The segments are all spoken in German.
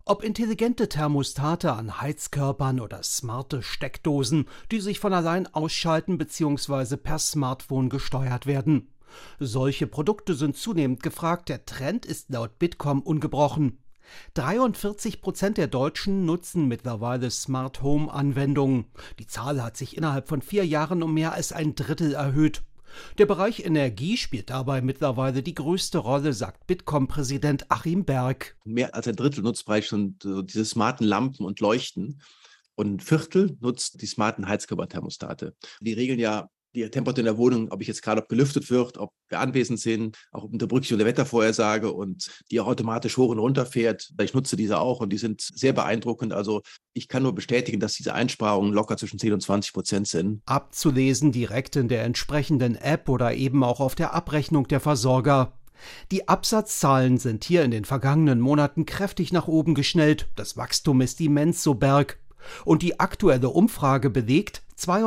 Ob intelligente Thermostate an Heizkörpern oder smarte Steckdosen, die sich von allein ausschalten bzw. per Smartphone gesteuert werden. Solche Produkte sind zunehmend gefragt, der Trend ist laut Bitkom ungebrochen. 43% der Deutschen nutzen mittlerweile Smart Home Anwendungen. Die Zahl hat sich innerhalb von 4 Jahren um mehr als ein Drittel erhöht. Der Bereich Energie spielt dabei mittlerweile die größte Rolle, sagt Bitkom-Präsident Achim Berg. Mehr als ein Drittel nutzt bereits schon diese smarten Lampen und Leuchten. Und ein Viertel nutzt die smarten Heizkörperthermostate. Die regeln ja die Temperatur in der Wohnung, ob gelüftet wird, ob wir anwesend sind, auch unter Berücksichtigung der Wettervorhersage und die auch automatisch hoch und runter fährt. Ich nutze diese auch und die sind sehr beeindruckend. Also ich kann nur bestätigen, dass diese Einsparungen locker zwischen 10 und 20% sind. Abzulesen direkt in der entsprechenden App oder eben auch auf der Abrechnung der Versorger. Die Absatzzahlen sind hier in den vergangenen Monaten kräftig nach oben geschnellt. Das Wachstum ist immens, so Berg. Und die aktuelle Umfrage belegt,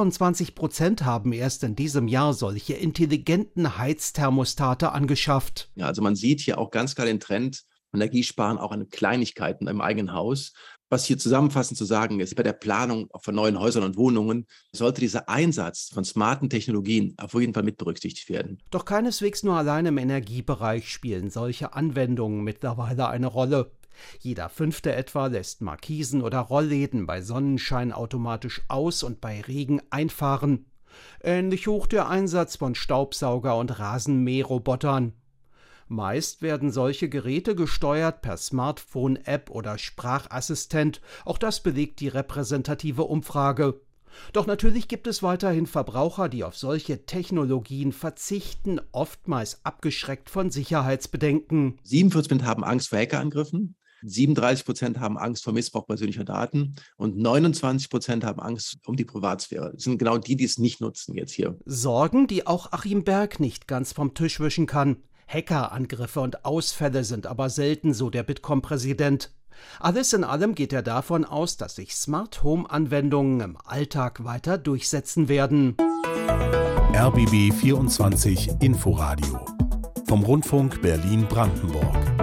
22% haben erst in diesem Jahr solche intelligenten Heizthermostate angeschafft. Ja, also man sieht hier auch ganz klar den Trend, Energiesparen auch an Kleinigkeiten im eigenen Haus. Was hier zusammenfassend zu sagen ist, bei der Planung von neuen Häusern und Wohnungen sollte dieser Einsatz von smarten Technologien auf jeden Fall mit berücksichtigt werden. Doch keineswegs nur allein im Energiebereich spielen solche Anwendungen mittlerweile eine Rolle. Jeder 5. etwa lässt Markisen oder Rollläden bei Sonnenschein automatisch aus und bei Regen einfahren. Ähnlich hoch der Einsatz von Staubsauger- und Rasenmäherrobotern. Meist werden solche Geräte gesteuert per Smartphone-App oder Sprachassistent. Auch das belegt die repräsentative Umfrage. Doch natürlich gibt es weiterhin Verbraucher, die auf solche Technologien verzichten, oftmals abgeschreckt von Sicherheitsbedenken. 47% haben Angst vor Hackerangriffen. 37% haben Angst vor Missbrauch persönlicher Daten und 29% haben Angst um die Privatsphäre. Das sind genau die es nicht nutzen jetzt hier. Sorgen, die auch Achim Berg nicht ganz vom Tisch wischen kann. Hackerangriffe und Ausfälle sind aber selten, so der Bitkom-Präsident. Alles in allem geht er davon aus, dass sich Smart-Home-Anwendungen im Alltag weiter durchsetzen werden. RBB 24 Inforadio vom Rundfunk Berlin-Brandenburg.